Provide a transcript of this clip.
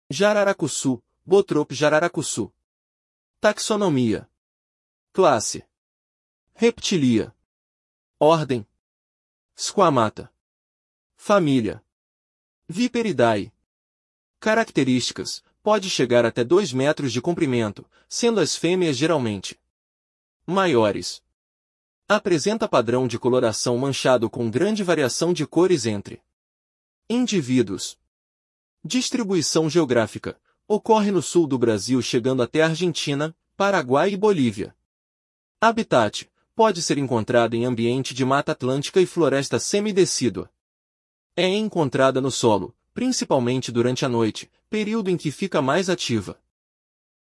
Jararacuçu, Botrop jararacuçu. Taxonomia. Classe: Reptilia. Ordem: Squamata. Família: Viperidae. Características: pode chegar até 2 metros de comprimento, sendo as fêmeas geralmente maiores. Apresenta padrão de coloração manchado com grande variação de cores entre indivíduos. Distribuição geográfica: ocorre no sul do Brasil chegando até Argentina, Paraguai e Bolívia. Habitat: pode ser encontrada em ambiente de mata atlântica e floresta semidecídua. É encontrada no solo, principalmente durante a noite, período em que fica mais ativa.